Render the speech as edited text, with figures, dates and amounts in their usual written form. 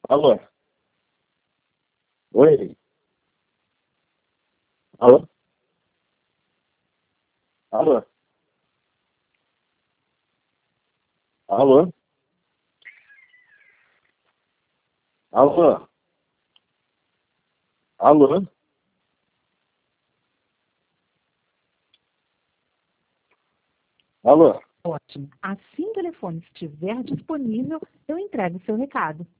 Alô? Oi? Alô? Alô? Alô? Alô? Alô? Alô? Ótimo. Assim que o telefone estiver disponível, eu entrego o seu recado.